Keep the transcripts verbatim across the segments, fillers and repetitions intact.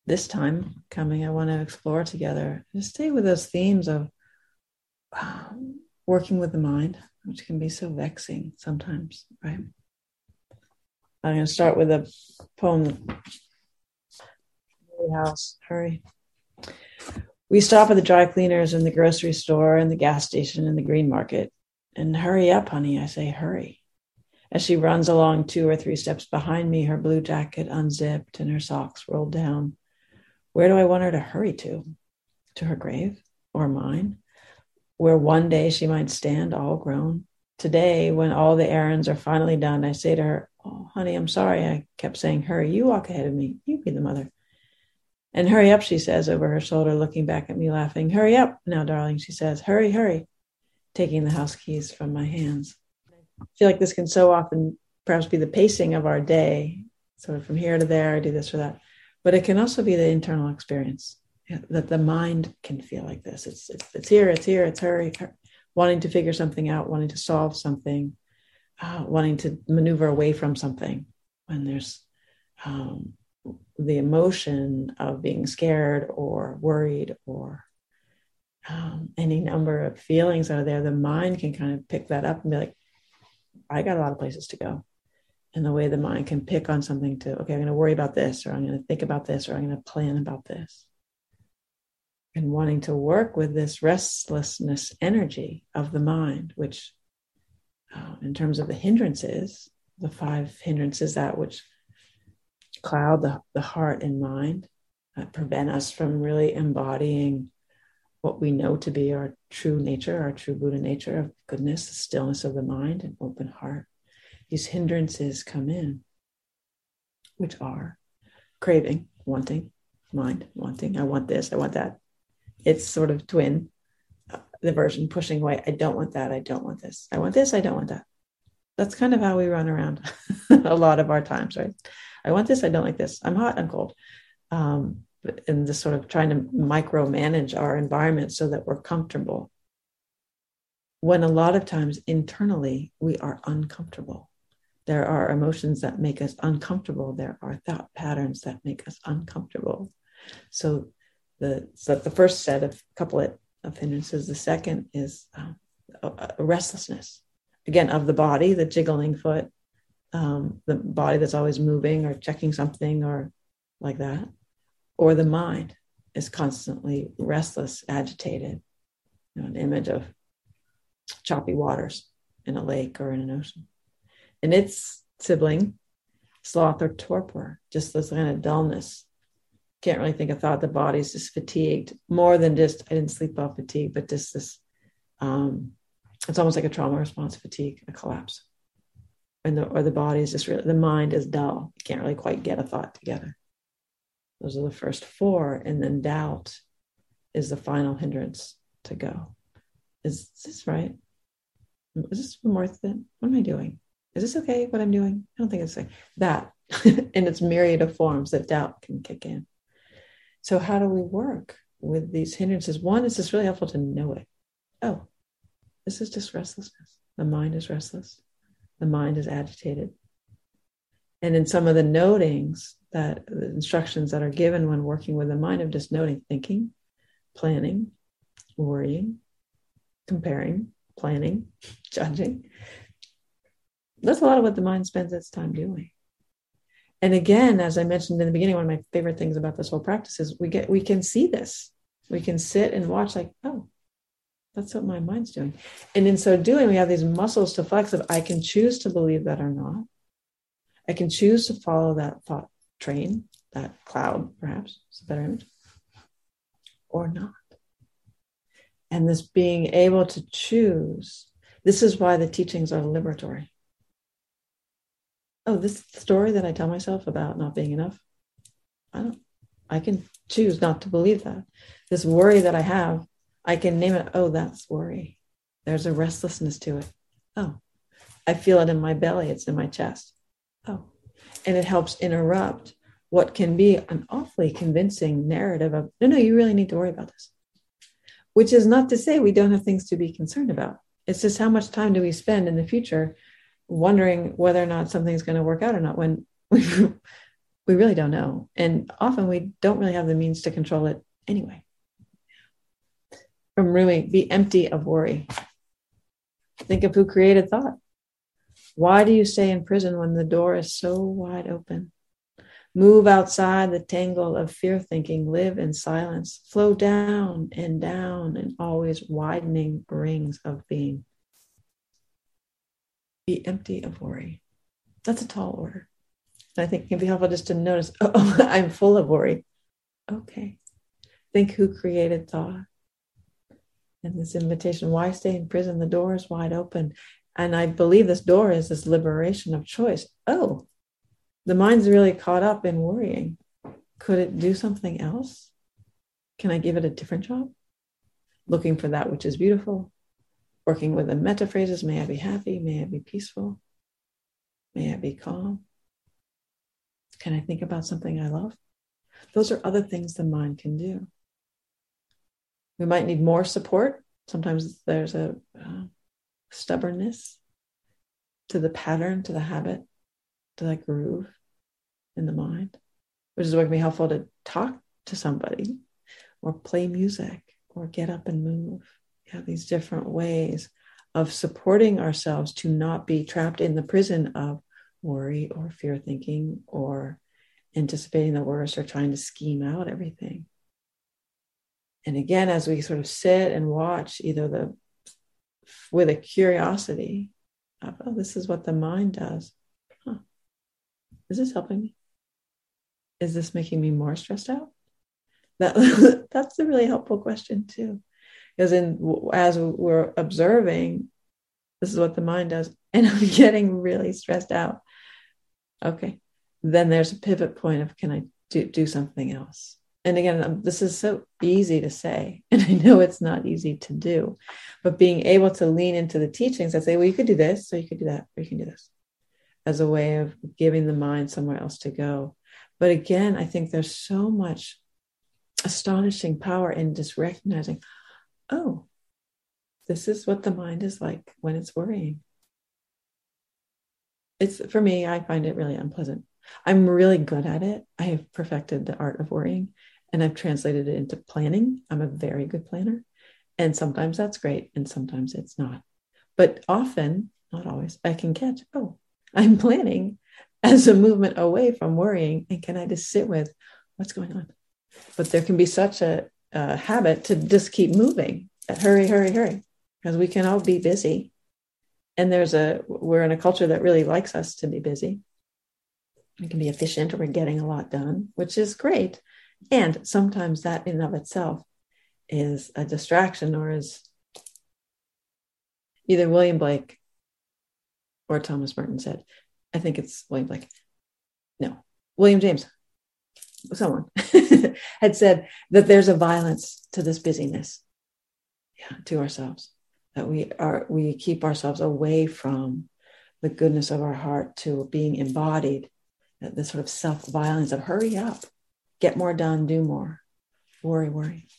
this time coming, I want to explore together, just stay with those themes of um, working with the mind, which can be so vexing sometimes, right? I'm going to start with a poem, House, hurry. We stop at the dry cleaners and the grocery store and the gas station and the green market. And hurry up, honey, I say, hurry. As she runs along two or three steps behind me, her blue jacket unzipped and her socks rolled down. Where do I want her to hurry to? To her grave or mine, where one day she might stand all grown. Today, when all the errands are finally done, I say to her, oh, honey, I'm sorry. I kept saying, hurry, you walk ahead of me. You be the mother. And hurry up, she says over her shoulder, looking back at me, laughing. Hurry up now, darling, she says. Hurry, hurry, taking the house keys from my hands. I feel like this can so often perhaps be the pacing of our day, sort of from here to there, I do this or that. But it can also be the internal experience, that the mind can feel like this. It's it's, it's here, it's here, it's hurry, hurry, wanting to figure something out, wanting to solve something, uh, wanting to maneuver away from something when there's um, the emotion of being scared or worried or um, any number of feelings out of there. The mind can kind of pick that up and be like, I got a lot of places to go. And the way the mind can pick on something to, okay, I'm going to worry about this, or I'm going to think about this, or I'm going to plan about this. And wanting to work with this restlessness energy of the mind, which uh, in terms of the hindrances, the five hindrances that which cloud the, the heart and mind, that prevent us from really embodying what we know to be our true nature, our true Buddha nature of goodness, the stillness of the mind, and open heart. These hindrances come in, which are craving, wanting, mind, wanting. I want this, I want that. It's sort of twin, uh, the version pushing away. I don't want that. I don't want this. I want this. I don't want that. That's kind of how we run around a lot of our times, right? I want this. I don't like this. I'm hot. I'm cold. Um, and this sort of trying to micromanage our environment so that we're comfortable. When a lot of times internally we are uncomfortable. There are emotions that make us uncomfortable. There are thought patterns that make us uncomfortable. So the so the first set of couplet of hindrances. The second is um, a, a restlessness, again, of the body, the jiggling foot, um, the body that's always moving or checking something or like that, or the mind is constantly restless, agitated. You know, an image of choppy waters in a lake or in an ocean. And its sibling, sloth or torpor, just this kind of dullness. Can't really think of thought. The body's just fatigued, more than just, I didn't sleep well fatigue, but just this, um, it's almost like a trauma response fatigue, a collapse. And the, or the body is just really, the mind is dull. You can't really quite get a thought together. Those are the first four. And then doubt is the final hindrance to go. Is this right? Is this worth it? What am I doing? Is this okay, what I'm doing? I don't think it's like that. In its myriad of forms that doubt can kick in. So how do we work with these hindrances? One, is just really helpful to know it. Oh, this is just restlessness. The mind is restless. The mind is agitated. And in some of the notings, that the instructions that are given when working with the mind, of just noting, thinking, planning, worrying, comparing, planning, judging. That's a lot of what the mind spends its time doing. And again, as I mentioned in the beginning, one of my favorite things about this whole practice is we get we can see this. We can sit and watch like, oh, that's what my mind's doing. And in so doing, we have these muscles to flex of, I can choose to believe that or not. I can choose to follow that thought train, that cloud, perhaps, is a better image, or not. And this being able to choose, this is why the teachings are liberatory. Oh, this story that I tell myself about not being enough, I don't, I can choose not to believe that. This worry that I have, I can name it, oh, that's worry. There's a restlessness to it. Oh, I feel it in my belly, it's in my chest. Oh, and it helps interrupt what can be an awfully convincing narrative of, no, no, you really need to worry about this. Which is not to say we don't have things to be concerned about. It's just how much time do we spend in the future wondering whether or not something's going to work out or not, when we, We really don't know. And often we don't really have the means to control it anyway. From Rumi, be empty of worry. Think of who created thought. Why do you stay in prison when the door is so wide open? Move outside the tangle of fear thinking. Live in silence. Flow down and down in always widening rings of being. Be empty of worry. That's a tall order. And I think it can be helpful just to notice, oh, I'm full of worry. Okay. Think who created thought. And this invitation, why stay in prison? The door is wide open. And I believe this door is this liberation of choice. Oh, the mind's really caught up in worrying. Could it do something else? Can I give it a different job? Looking for that which is beautiful. Working with the metta phrases. May I be happy? May I be peaceful? May I be calm? Can I think about something I love? Those are other things the mind can do. We might need more support. Sometimes there's a uh, stubbornness to the pattern, to the habit, to that groove in the mind, which is what can be helpful to talk to somebody or play music or get up and move. We have these different ways of supporting ourselves to not be trapped in the prison of worry or fear thinking or anticipating the worst or trying to scheme out everything. And again, as we sort of sit and watch either the, with a curiosity of, oh, this is what the mind does. Huh. Is this helping me? Is this making me more stressed out? That, that's a really helpful question too. Because in, as we're observing, this is what the mind does, and I'm getting really stressed out. Okay. Then there's a pivot point of, can I do, do something else? And again, this is so easy to say, and I know it's not easy to do, but being able to lean into the teachings that say, well, you could do this, or you could do that, or you can do this, as a way of giving the mind somewhere else to go. But again, I think there's so much astonishing power in just recognizing, oh, this is what the mind is like when it's worrying. It's, for me, I find it really unpleasant. I'm really good at it. I have perfected the art of worrying, and I've translated it into planning. I'm a very good planner. And sometimes that's great, and sometimes it's not. But often, not always, I can catch, oh, I'm planning as a movement away from worrying. And can I just sit with what's going on? But there can be such a, a habit to just keep moving, that hurry, hurry, hurry, because we can all be busy. And there's a, we're in a culture that really likes us to be busy. We can be efficient, or we're getting a lot done, which is great. And sometimes that in and of itself is a distraction, or is either William Blake or Thomas Merton said, I think it's William Blake. No, William James, someone had said that there's a violence to this busyness, yeah, to ourselves, that we are, we keep ourselves away from the goodness of our heart to being embodied. This sort of self-violence of hurry up, get more done, do more, worry, worry.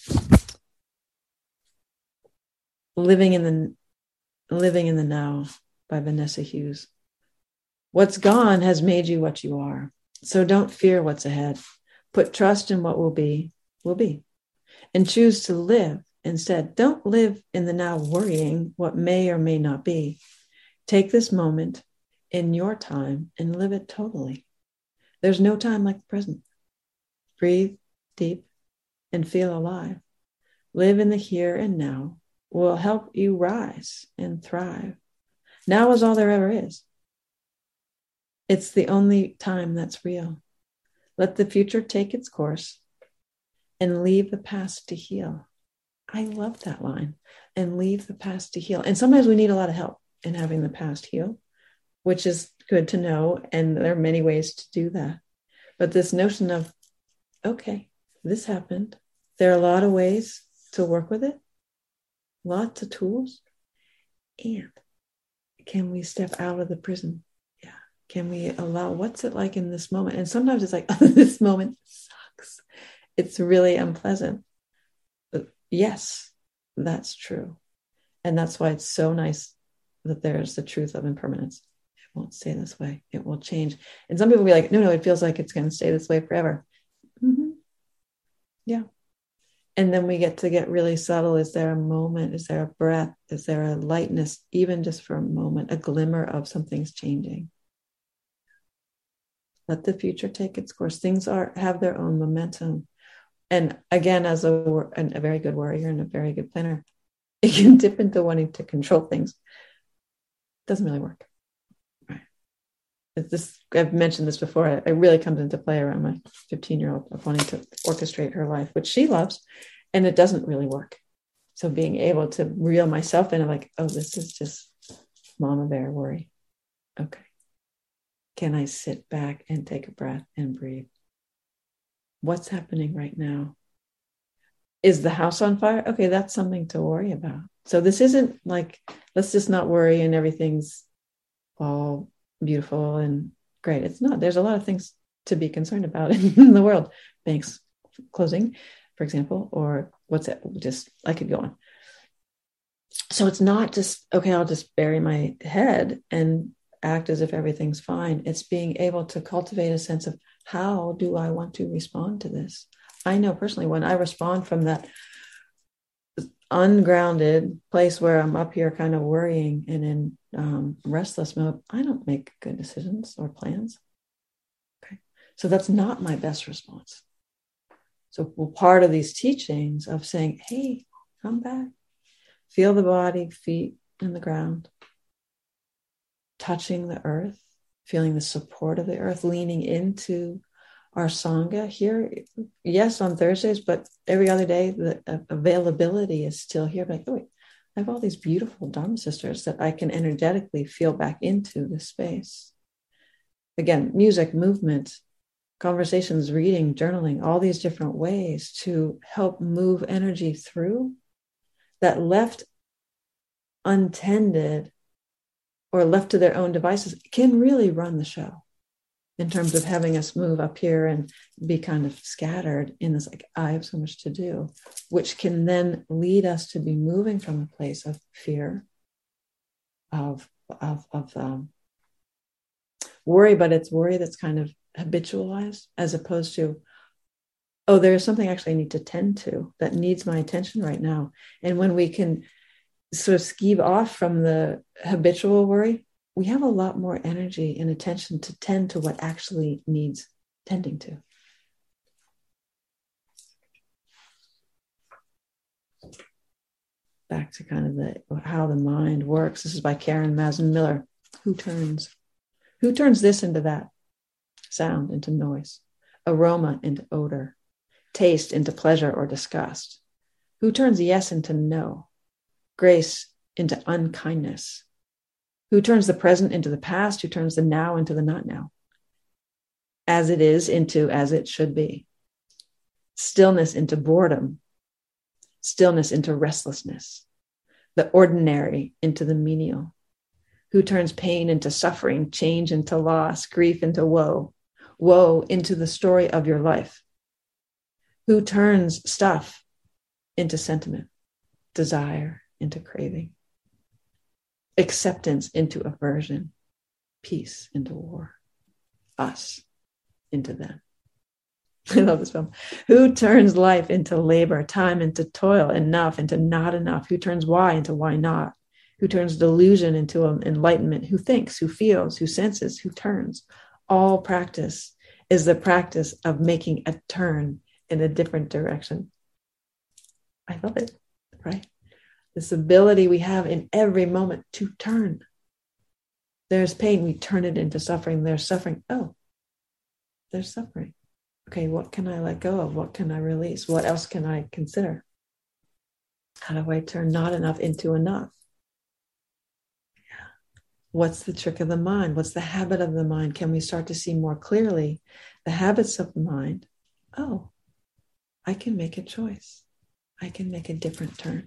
Living in the Living in the Now by Vanessa Hughes. What's gone has made you what you are. So don't fear what's ahead. Put trust in what will be, will be. And choose to live instead. Don't live in the now worrying what may or may not be. Take this moment in your time and live it totally. There's no time like the present. Breathe deep and feel alive. Live in the here and now will help you rise and thrive. Now is all there ever is. It's the only time that's real. Let the future take its course and leave the past to heal. I love that line. And leave the past to heal. And sometimes we need a lot of help in having the past heal, which is good to know. And there are many ways to do that. But this notion of, okay, this happened. There are a lot of ways to work with it, lots of tools. And can we step out of the prison? Yeah. Can we allow, what's it like in this moment? And sometimes it's like, oh, this moment sucks. It's really unpleasant. But yes, that's true. And that's why it's so nice that there's the truth of impermanence. won't stay this way. It will change. And some people will be like, no, no, it feels like it's going to stay this way forever. Mm-hmm. Yeah. And then we get to get really subtle. Is there a moment? Is there a breath? Is there a lightness, even just for a moment, a glimmer of something's changing? Let the future take its course. Things are have their own momentum. And again, as a, a very good warrior and a very good planner, it can dip into wanting to control things. It doesn't really work. Right. This, I've mentioned this before. It really comes into play around my fifteen-year-old of wanting to orchestrate her life, which she loves, and it doesn't really work. So being able to reel myself in, I'm like, oh, this is just mama bear worry. Okay. Can I sit back and take a breath and breathe? What's happening right now? Is the house on fire? Okay, that's something to worry about. So this isn't like, let's just not worry and everything's all beautiful and great. It's not. There's a lot of things to be concerned about in the world. Banks closing, for example, or what's it? Just, I could go on. So it's not just, okay, I'll just bury my head and act as if everything's fine. It's being able to cultivate a sense of, how do I want to respond to this? I know personally when I respond from that ungrounded place where I'm up here kind of worrying and in um, restless mode, I don't make good decisions or plans. Okay. So that's not my best response. So well, part of these teachings of saying, hey, come back, feel the body, feet in the ground, touching the earth, feeling the support of the earth, leaning into our Sangha here. Yes, on Thursdays, but every other day, the availability is still here. Like, oh, wait, I have all these beautiful Dharma sisters that I can energetically feel back into this space. Again, music, movement, conversations, reading, journaling, all these different ways to help move energy through that left untended or left to their own devices can really run the show in terms of having us move up here and be kind of scattered in this, like, I have so much to do, which can then lead us to be moving from a place of fear, of, of, of um, worry, but it's worry that's kind of habitualized as opposed to, oh, there's something actually I need to tend to that needs my attention right now. And when we can sort of skeeve off from the habitual worry, we have a lot more energy and attention to tend to what actually needs tending to. Back to kind of the how the mind works. This is by Karen Mazin Miller. Who turns? Who turns this into that? Sound into noise, aroma into odor, taste into pleasure or disgust. Who turns yes into no, grace into unkindness? Who turns the present into the past? Who turns the now into the not now? As it is into as it should be. Stillness into boredom. Stillness into restlessness. The ordinary into the menial. Who turns pain into suffering, change into loss, grief into woe, woe into the story of your life? Who turns stuff into sentiment, desire into craving? Acceptance into aversion, peace into war, us into them. I love this film. Who turns life into labor, time into toil, enough into not enough? Who turns why into why not? Who turns delusion into enlightenment? Who thinks, who feels, who senses, who turns? All practice is the practice of making a turn in a different direction. I love it, right? This ability we have in every moment to turn. There's pain, we turn it into suffering. There's suffering. Oh, there's suffering. Okay, what can I let go of? What can I release? What else can I consider? How do I turn not enough into enough? Yeah. What's the trick of the mind? What's the habit of the mind? Can we start to see more clearly the habits of the mind? Oh, I can make a choice. I can make a different turn.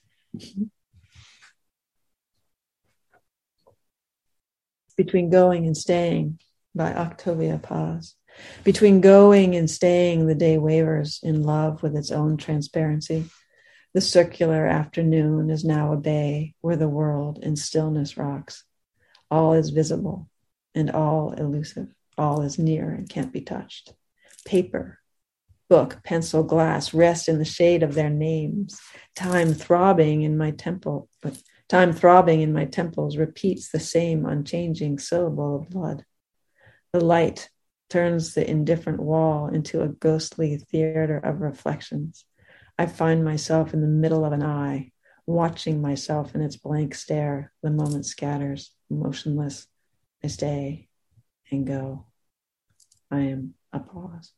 Between going and staying by Octavia Paz. Between going and staying, the day wavers in love with its own transparency. The circular afternoon is now a bay where the world in stillness rocks. All is visible, and all elusive. All is near and can't be touched. Paper, book, pencil, glass rest in the shade of their names. Time throbbing in my temple, but time throbbing in my temples repeats the same unchanging syllable of blood. The light turns the indifferent wall into a ghostly theater of reflections. I find myself in the middle of an eye, watching myself in its blank stare. The moment scatters, motionless. I stay and go. I am a pause.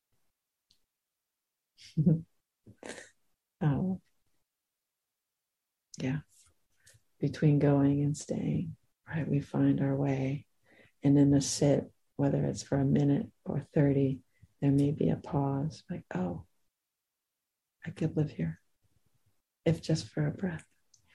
Oh, yeah. Between going and staying, right? We find our way. And in the sit, whether it's for a minute or thirty, there may be a pause, like, oh, I could live here, if just for a breath.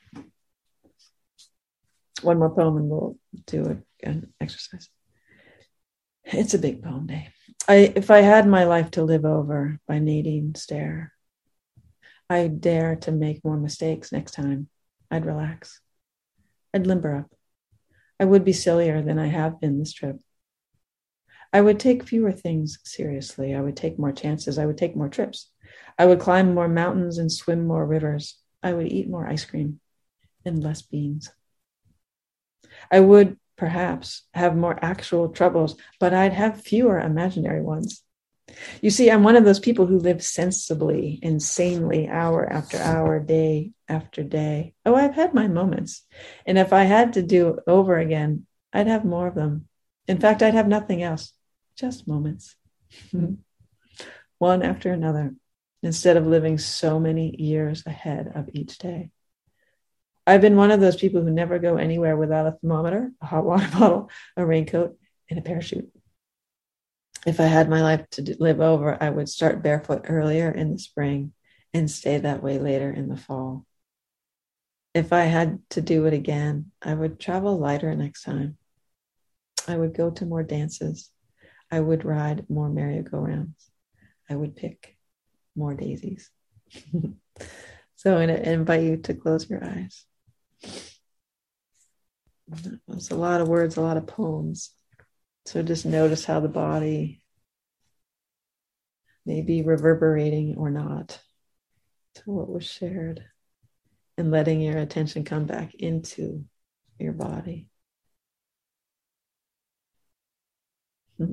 One more poem and we'll do an exercise. It's a big poem day. I, if I had my life to live over, by Nadine Stair, I'd dare to make more mistakes next time. I'd relax. I'd limber up. I would be sillier than I have been this trip. I would take fewer things seriously. I would take more chances. I would take more trips. I would climb more mountains and swim more rivers. I would eat more ice cream and less beans. I would perhaps have more actual troubles, but I'd have fewer imaginary ones. You see, I'm one of those people who live sensibly, insanely, hour after hour, day after day. Oh, I've had my moments. And if I had to do over again, I'd have more of them. In fact, I'd have nothing else, just moments. One after another, instead of living so many years ahead of each day. I've been one of those people who never go anywhere without a thermometer, a hot water bottle, a raincoat, and a parachute. If I had my life to live over, I would start barefoot earlier in the spring and stay that way later in the fall. If I had to do it again, I would travel lighter next time. I would go to more dances. I would ride more merry-go-rounds. I would pick more daisies. So I invite you to close your eyes. That was a lot of words, a lot of poems. So just notice how the body may be reverberating or not to what was shared, and letting your attention come back into your body. Hmm.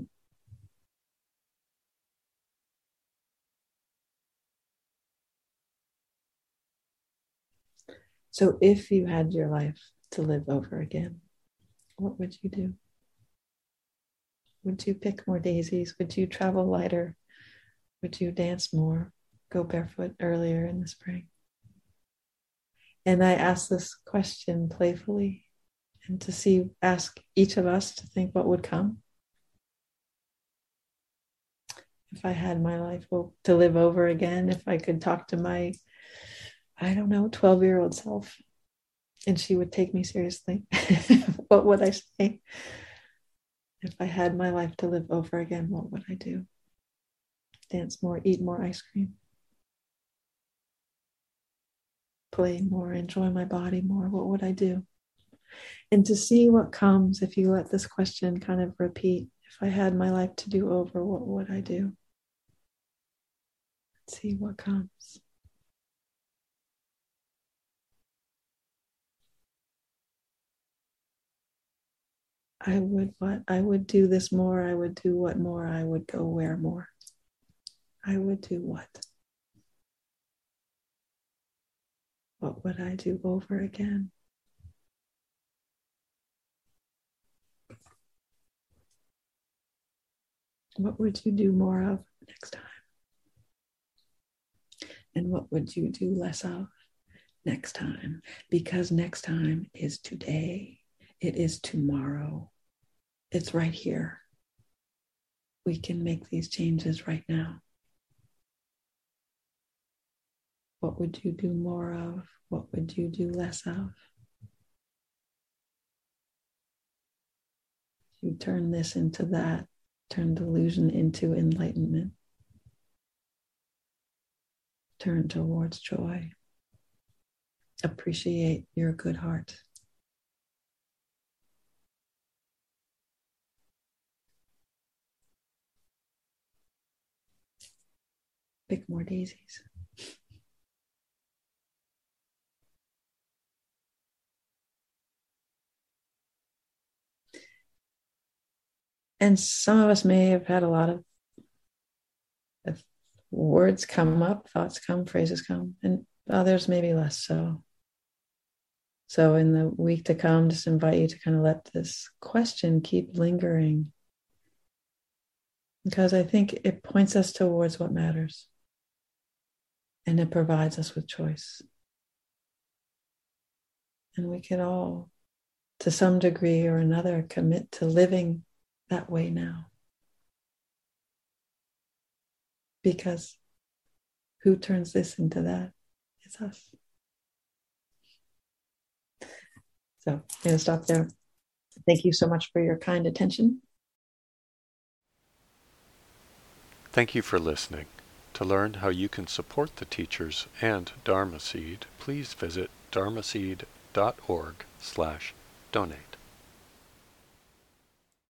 So if you had your life to live over again, what would you do? Would you pick more daisies? Would you travel lighter? Would you dance more? Go barefoot earlier in the spring? And I ask this question playfully, and to see, ask each of us to think what would come. If I had my life to live over again, if I could talk to my, I don't know, twelve-year-old self, and she would take me seriously, what would I say? If I had my life to live over again, what would I do? Dance more, eat more ice cream, play more, enjoy my body more. What would I do? And to see what comes if you let this question kind of repeat. If I had my life to do over, what would I do? Let's see what comes. I would what? I would do this more. I would do what more? I would go where more? I would do what? What would I do over again? What would you do more of next time? And what would you do less of next time? Because next time is today. It is tomorrow. It's right here. We can make these changes right now. What would you do more of? What would you do less of? You turn this into that, turn delusion into enlightenment. Turn towards joy. Appreciate your good heart. pick more daisies. And some of us may have had a lot of, of words come up, thoughts come, phrases come, and others maybe less so. So in the week to come, just invite you to kind of let this question keep lingering, because I think it points us towards what matters, and it provides us with choice. And we can all, to some degree or another, commit to living that way now. Because who turns this into that? It's us. So I'm going to stop there. Thank you so much for your kind attention. Thank you for listening. To learn how you can support the teachers and Dharma Seed, please visit dharmaseed dot org slash donate.